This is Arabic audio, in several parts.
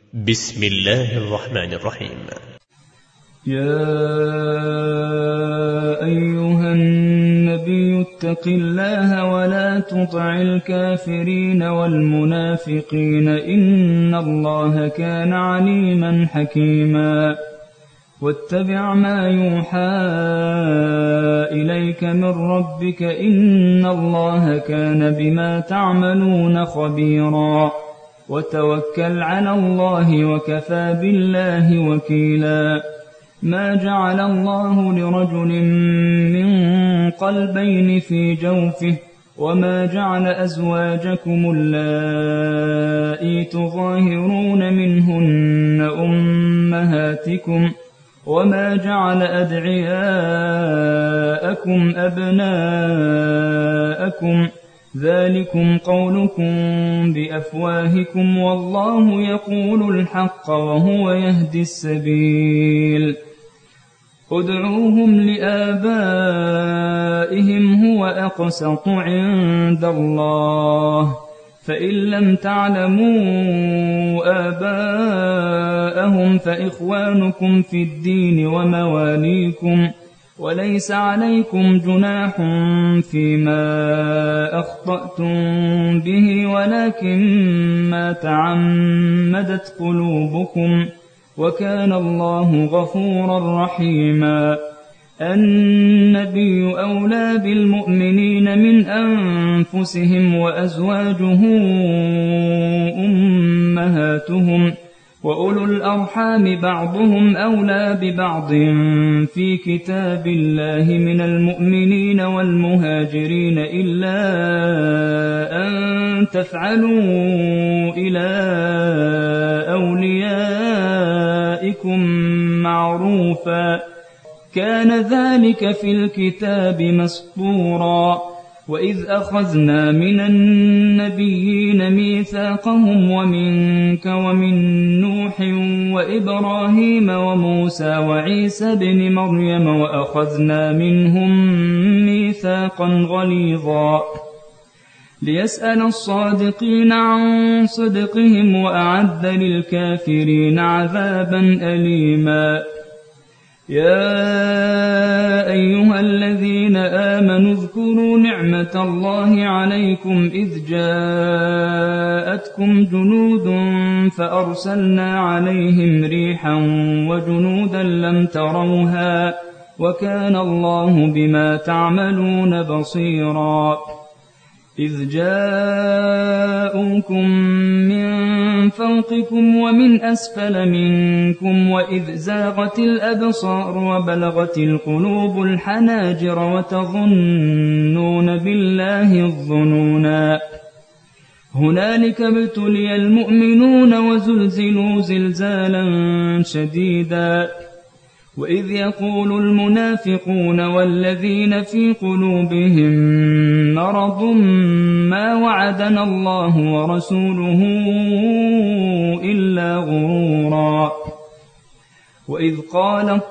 بسم الله الرحمن الرحيم. يا أيها النبي اتق الله ولا تطع الكافرين والمنافقين إن الله كان عليما حكيما. واتبع ما يوحى إليك من ربك إن الله كان بما تعملون خبيرا. وتوكل على الله وكفى بالله وكيلا. ما جعل الله لرجل من قلبين في جوفه وما جعل أزواجكم اللائي تظاهرون منهن أمهاتكم وما جعل أدعياءكم أبناءكم ذلكم قولكم بأفواهكم والله يقول الحق وهو يهدي السبيل. ادعوهم لآبائهم هو أقسط عند الله فإن لم تعلموا آباءهم فإخوانكم في الدين ومواليكم وليس عليكم جناح فيما أخطأتم به ولكن ما تعمدت قلوبكم وكان الله غفورا رحيما. النبي أولى بالمؤمنين من أنفسهم وأزواجه أمهاتهم وأولو الأرحام بعضهم أولى ببعض في كتاب الله من المؤمنين والمهاجرين إلا أن تفعلوا إلى أوليائكم معروفا كان ذلك في الكتاب مسطورا. وإذ أخذنا من النبيين ميثاقهم ومنك ومن نوح وإبراهيم وموسى وعيسى بن مريم وأخذنا منهم ميثاقا غليظا ليسأل الصادقين عن صدقهم وأعد للكافرين عذابا أليما. يا أيها الذين آمنوا اذكروا نعمة الله عليكم إذ جاءتكم جنود فأرسلنا عليهم ريحا وجنودا لم تروها وكان الله بما تعملون بصيرا. إذ جاءوكم من فوقكم ومن أسفل منكم وإذ زاغت الأبصار وبلغت القلوب الحناجر وتظنون بالله الظنونا. هنالك ابتلي المؤمنون وزلزلوا زلزالا شديدا. وإذ يقول المنافقون والذين في قلوبهم مرض ما وعدنا الله ورسوله إلا غرورا. وإذ قالت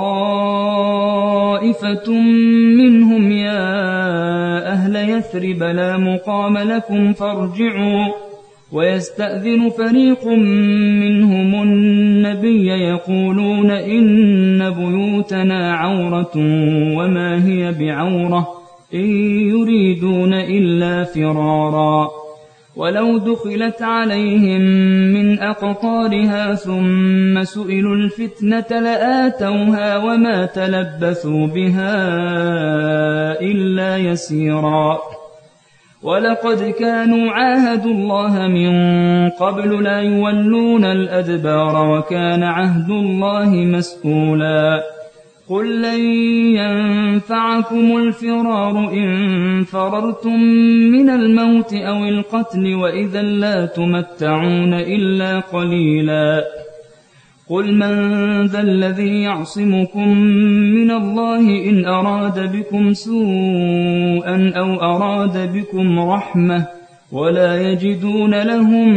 طائفة منهم يا أهل يثرب لا مقام لكم فارجعوا ويستأذن فريق منهم النبي يقولون إن بيوتنا عورة وما هي بعورة إن يريدون إلا فرارا. ولو دخلت عليهم من أقطارها ثم سئلوا الفتنة لآتوها وما تلبثوا بها إلا يسيرا. ولقد كانوا عاهدوا الله من قبل لا يولون الأدبار وكان عهد الله مسئولا. قل لن ينفعكم الفرار إن فررتم من الموت أو القتل وإذا لا تمتعون إلا قليلا. قل من ذا الذي يعصمكم من الله إن أراد بكم سوءا أو أراد بكم رحمة ولا يجدون لهم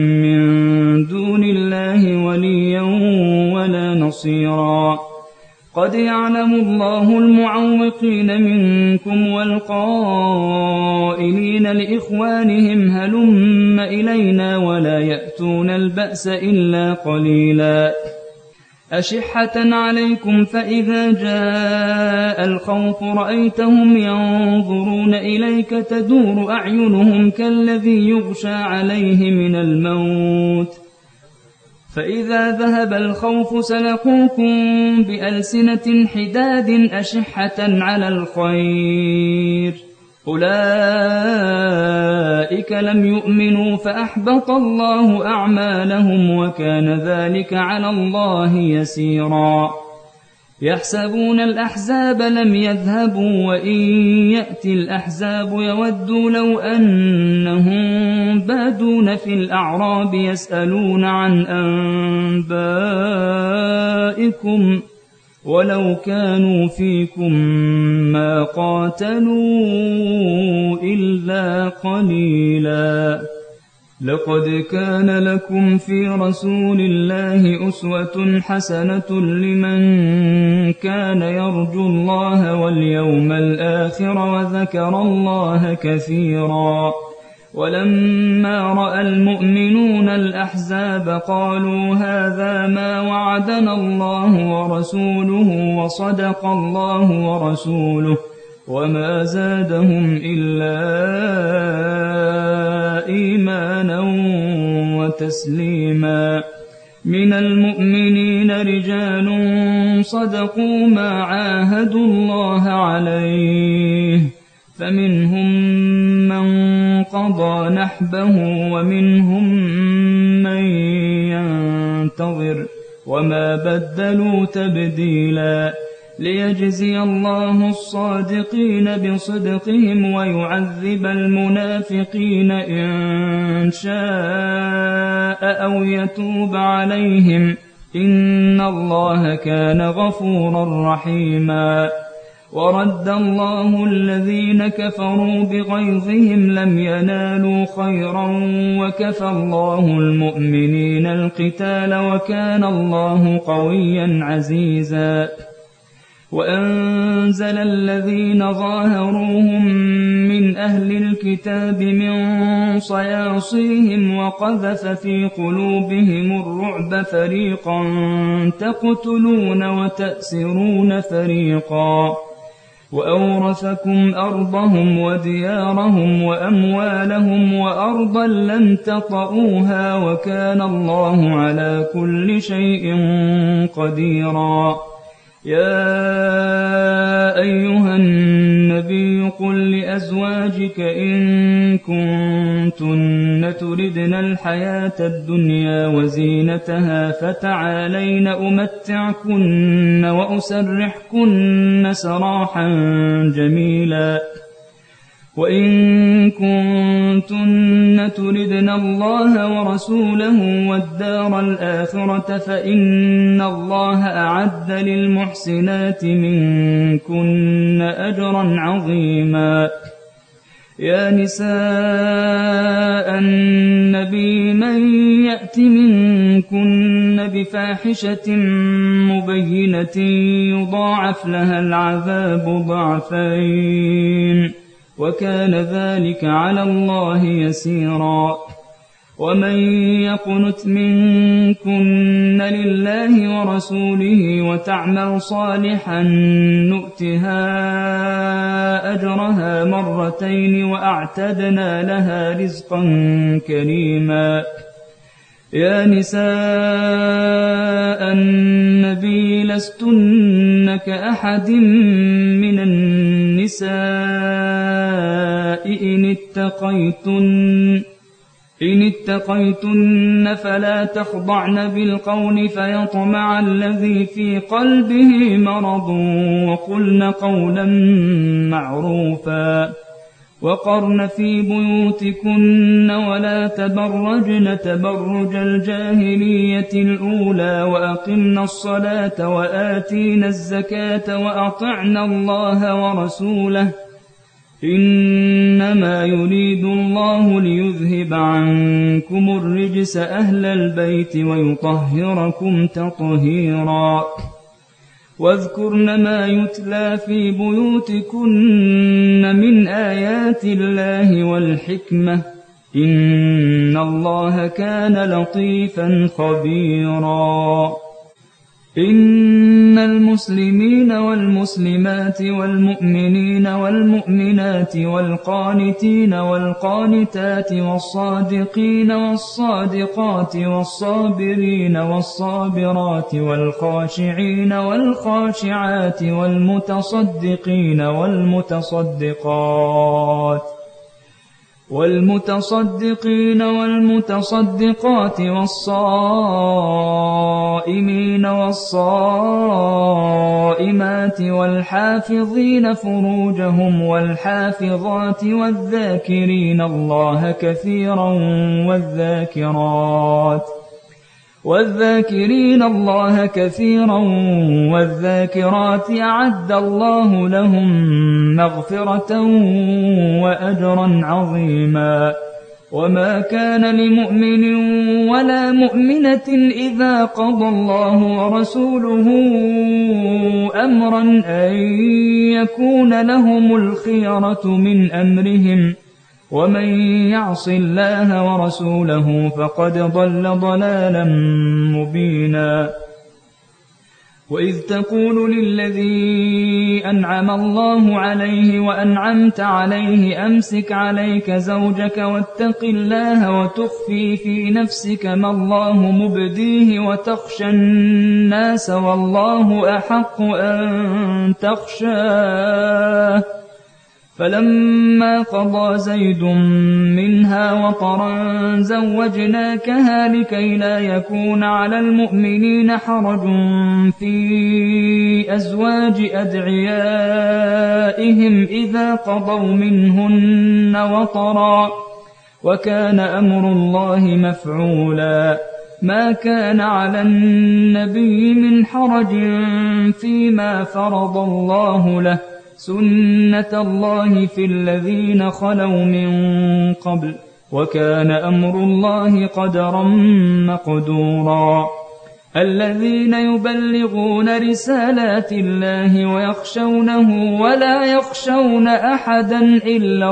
من دون الله وليا ولا نصيرا. قد يعلم الله المعوقين منكم والقائلين لإخوانهم هلم إلينا ولا يأتون البأس إلا قليلا أشحة عليكم فإذا جاء الخوف رأيتهم ينظرون إليك تدور أعينهم كالذي يغشى عليه من الموت فإذا ذهب الخوف سلقوكم بألسنة حداد أشحة على الخير أولئك لم يؤمنوا فأحبط الله أعمالهم وكان ذلك على الله يسيرا يحسبون الأحزاب لم يذهبوا وإن يأتي الأحزاب يودوا لو أنهم بادون في الأعراب يسألون عن أنبائكم ولو كانوا فيكم ما قاتلوا إلا قليلا لقد كان لكم في رسول الله أسوة حسنة لمن كان يرجو الله واليوم الآخر وذكر الله كثيرا ولما رأى المؤمنون الأحزاب قالوا هذا ما وعدنا الله ورسوله وصدق الله ورسوله وما زادهم إلا إيمانا وتسليما من المؤمنين رجال صدقوا ما عاهدوا الله عليه فمنهم من قضى نحبه ومنهم من ينتظر وما بدلوا تبديلا ليجزي الله الصادقين بصدقهم ويعذب المنافقين إن شاء أو يتوب عليهم إن الله كان غفورا رحيما ورد الله الذين كفروا بغيظهم لم ينالوا خيرا وكفى الله المؤمنين القتال وكان الله قويا عزيزا وأنزل الذين ظاهروهم من أهل الكتاب من صياصيهم وقذف في قلوبهم الرعب فريقا تقتلون وتأسرون فريقا وأورثكم أرضهم وديارهم وأموالهم وأرضا لم تطئوها وكان الله على كل شيء قديرا يا أيها النبي قل لأزواجك إن كنتن تردن الحياة الدنيا وزينتها فتعالين أمتعكن وأسرحكن سراحا جميلا وإن كنتن تردن الله ورسوله والدار الآخرة فإن الله أعد للمحسنات منكن أجرا عظيما يا نساء النبي من يأت منكن بفاحشة مبينة يضاعف لها العذاب ضعفين وكان ذلك على الله يسيرا ومن يقنت منكن لله ورسوله وتعمل صالحا نؤتها أجرها مرتين وأعتدنا لها رزقا كريما يا نساء النبي لستن كأحد من النساء إن اتقيتن فلا تخضعن بالقول فيطمع الذي في قلبه مرض وقلن قولا معروفا وقرن في بيوتكن ولا تبرجن تبرج الجاهلية الأولى وأقمن الصلاة وآتينا الزكاة وأطعنا الله ورسوله إنما يريد الله ليذهب عنكم الرجس أهل البيت ويطهركم تطهيرا واذكرن ما يتلى في بيوتكن من آيات الله والحكمة إن الله كان لطيفا خبيرا إن المسلمين والمسلمات والمؤمنين والمؤمنات والقانتين والقانتات والصادقين والصادقات والصابرين والصابرات والخاشعين والخاشعات والمتصدقين والمتصدقات والصائمين والصائمات والحافظين فروجهم والحافظات والذاكرين الله كثيرا والذاكرات أعد الله لهم مغفرة وأجرا عظيما وما كان لمؤمن ولا مؤمنة إذا قضى الله ورسوله أمرا أن يكون لهم الخيرة من أمرهم ومن يعص الله ورسوله فقد ضل ضلالا مبينا وإذ تقول للذي أنعم الله عليه وأنعمت عليه أمسك عليك زوجك واتق الله وتخفي في نفسك ما الله مبديه وتخشى الناس والله أحق أن تخشاه فلما قضى زيد منها وطرا زوجناكها لكي لا يكون على المؤمنين حرج في أزواج أدعيائهم إذا قضوا منهن وطرا وكان أمر الله مفعولا ما كان على النبي من حرج فيما فرض الله له سنة الله في الذين خلوا من قبل وكان أمر الله قدرا مقدورا الذين يبلغون رسالات الله ويخشونه ولا يخشون أحدا إلا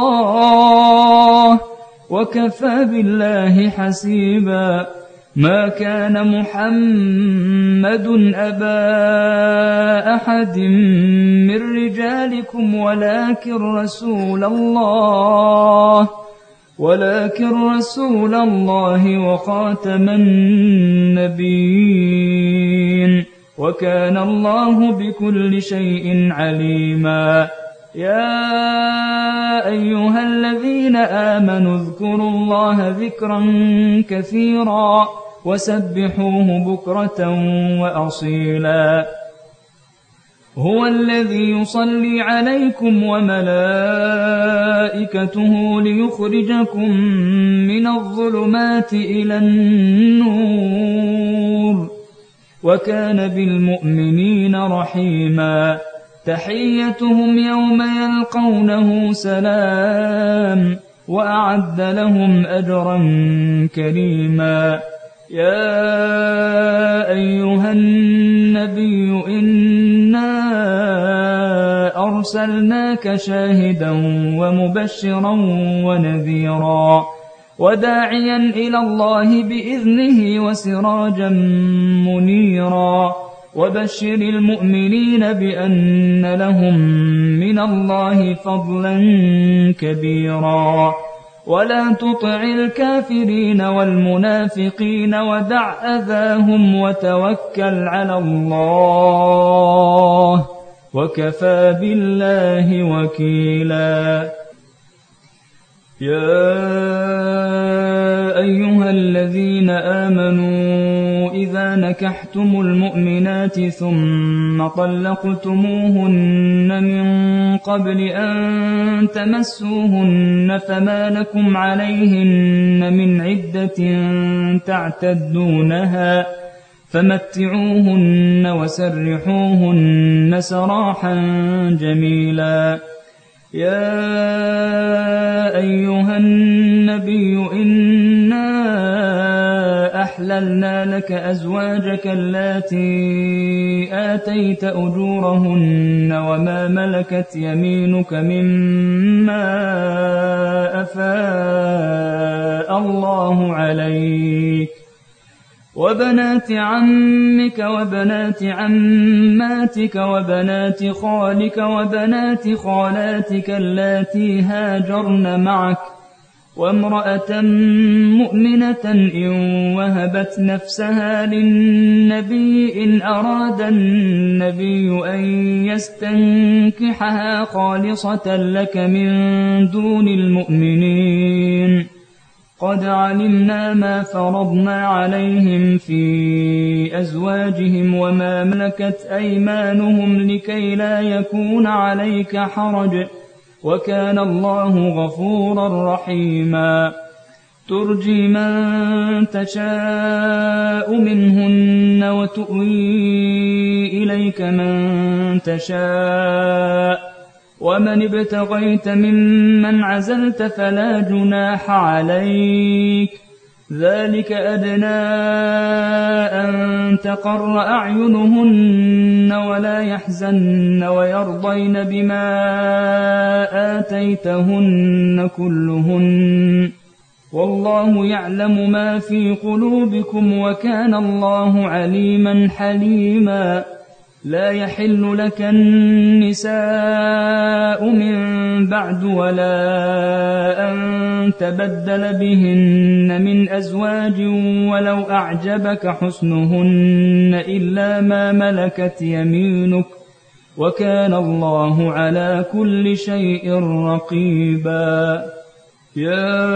الله وكفى بالله حسيبا ما كان محمد أبا أحد من رجالكم ولكن رسول الله وخاتم النبيين وكان الله بكل شيء عليما يا أيها الذين آمنوا اذكروا الله ذكرا كثيرا وسبحوه بكرة وأصيلا هو الذي يصلي عليكم وملائكته ليخرجكم من الظلمات إلى النور وكان بالمؤمنين رحيما تحيتهم يوم يلقونه سلام وأعد لهم أجرا كريما يا أيها النبي إنا أرسلناك شاهدا ومبشرا ونذيرا وداعيا إلى الله بإذنه وسراجا منيرا وبشر المؤمنين بأن لهم من الله فضلا كبيرا ولا تطع الكافرين والمنافقين ودع أذاهم وتوكل على الله وكفى بالله وكيلا يا أيها الذين آمنوا إذا نكحتم المؤمنات ثم طلقتموهن من قبل أن تمسوهن فما لكم عليهن من عدة تعتدونها فمتعوهن وسرحوهن سراحا جميلا يا أيها النبي إنا وأحللنا لك أزواجك اللاتي آتيت أجورهن وما ملكت يمينك مما أفاء الله عليك وبنات عمك وبنات عماتك وبنات خالك وبنات خالاتك اللاتي هاجرن معك وامرأة مؤمنة إن وهبت نفسها للنبي إن أراد النبي أن يستنكحها خالصة لك من دون المؤمنين قد علمنا ما فرضنا عليهم في أزواجهم وما ملكت أيمانهم لكي لا يكون عليك حرج وكان الله غفورا رحيما ترجي من تشاء منهن وتؤوي إليك من تشاء ومن ابتغيت ممن عزلت فلا جناح عليك ذلك أدنى أن تقر أعينهن ولا يحزن ويرضين بما آتيتهن كلهن والله يعلم ما في قلوبكم وكان الله عليما حليما لا يحل لك النساء من بعد ولا أن تبدل بهن من أزواج ولو أعجبك حسنهن إلا ما ملكت يمينك وكان الله على كل شيء رقيبا يا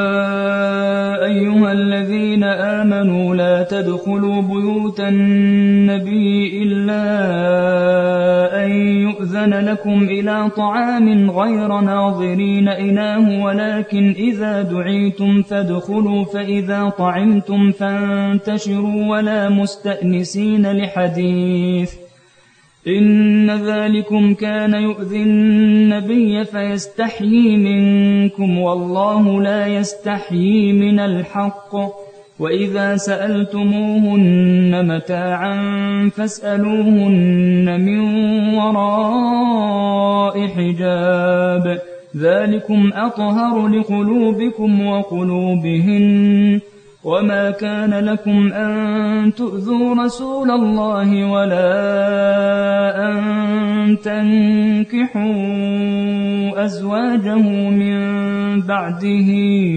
أيها الذين آمنوا لا تدخلوا بيوت النبي إلا أن يؤذن لكم إلى طعام غير ناظرين إناه ولكن إذا دعيتم فادخلوا فإذا طعمتم فانتشروا ولا مستأنسين لحديث إن ذلكم كان يؤذي النبي فيستحيي منكم والله لا يستحيي من الحق وإذا سألتموهن متاعا فاسألوهن من وراء حجاب ذلكم أطهر لقلوبكم وقلوبهن وما كان لكم أن تؤذوا رسول الله ولا أن تنكحوا أزواجه من بعده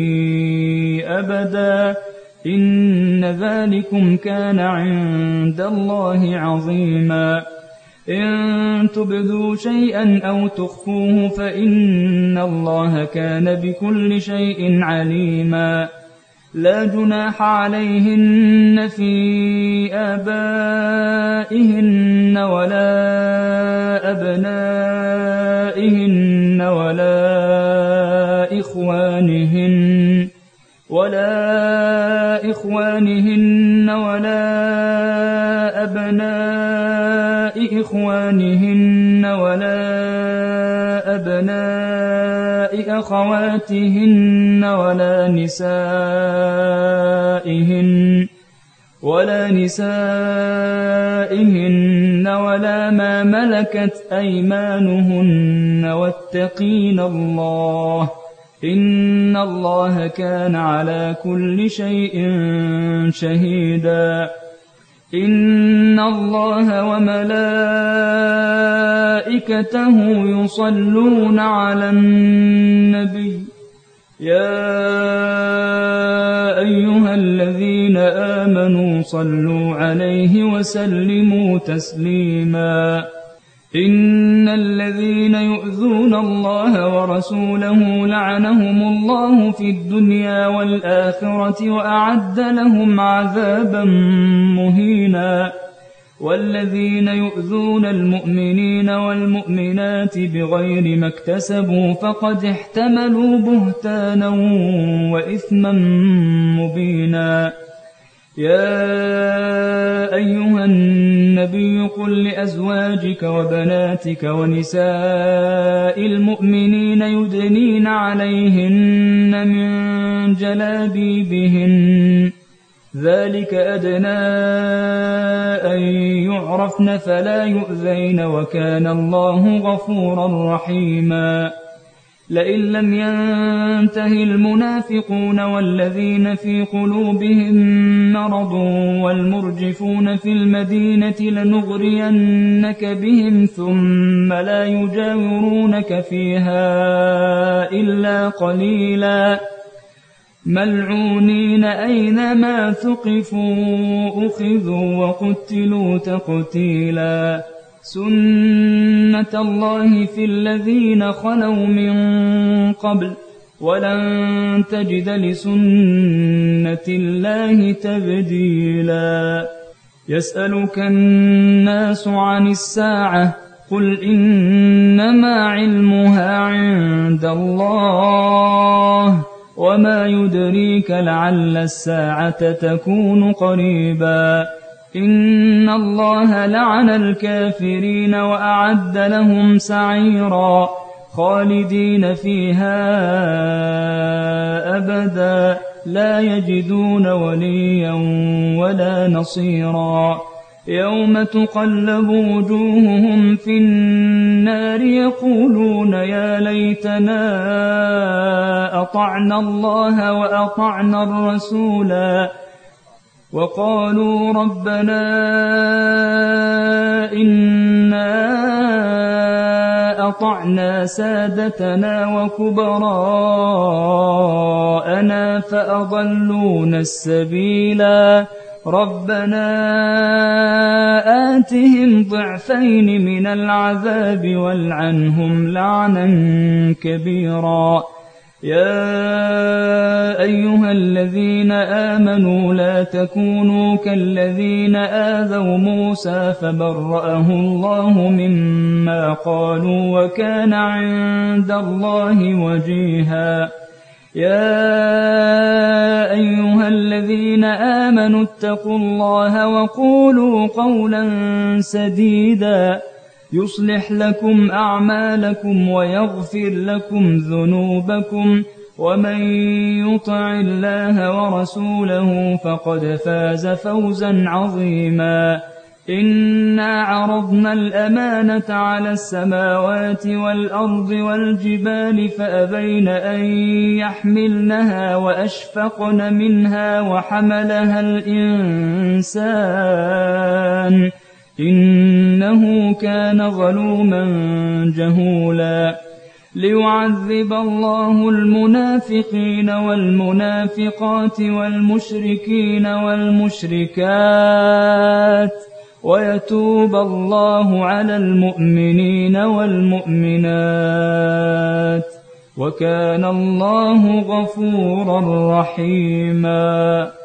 أبدا إن ذلكم كان عند الله عظيما إن تبدوا شيئا أو تخفوه فإن الله كان بكل شيء عليما لا جناح عليهن في آبائهن ولا أبنائهن ولا إخوانهن ولا أبناء إخوانهن ولا أبناء أخواتهن ولا نسائهن ولا ما ملكت أيمانهن واتقين الله إن الله كان على كل شيء شهيدا إن الله وملائكته يصلون على النبي يا أيها الذين آمنوا صلوا عليه وسلموا تسليما إن الذين يؤذون الله ورسوله لعنهم الله في الدنيا والآخرة وأعد لهم عذابا مهينا والذين يؤذون المؤمنين والمؤمنات بغير ما اكتسبوا فقد احتملوا بهتانا وإثما مبينا يا أيها النبي قل لأزواجك وبناتك ونساء المؤمنين يدنين عليهن من جلابيبهن ذلك أدنى أن يعرفن فلا يؤذين وكان الله غفورا رحيما لئن لم ينته المنافقون والذين في قلوبهم مرض والمرجفون في المدينة لنغرينك بهم ثم لا يجاورونك فيها إلا قليلا ملعونين أينما ثقفوا أخذوا وقتلوا تقتيلا سنة الله في الذين خلوا من قبل ولن تجد لسنة الله تبديلا يسألك الناس عن الساعة قل إنما علمها عند الله وما يدريك لعل الساعة تكون قريبا إن الله لعن الكافرين وأعد لهم سعيرا خالدين فيها أبدا لا يجدون وليا ولا نصيرا يوم تقلب وجوههم في النار يقولون يا ليتنا أطعنا الله وأطعنا الرسولا وقالوا ربنا إنا أطعنا سادتنا وكبراءنا فأضلونا السبيلا ربنا آتهم ضعفين من العذاب والعنهم لعنا كبيرا يا أيها الذين آمنوا لا تكونوا كالذين آذوا موسى فبرأه الله مما قالوا وكان عند الله وجيها يا أيها الذين آمنوا اتقوا الله وقولوا قولا سديدا يصلح لكم أعمالكم ويغفر لكم ذنوبكم ومن يطع الله ورسوله فقد فاز فوزا عظيما إنا عرضنا الأمانة على السماوات والأرض والجبال فأبين أن يحملنها وأشفقن منها وحملها الإنسان إنه كان ظلوما جهولا ليعذب الله المنافقين والمنافقات والمشركين والمشركات ويتوب الله على المؤمنين والمؤمنات وكان الله غفورا رحيما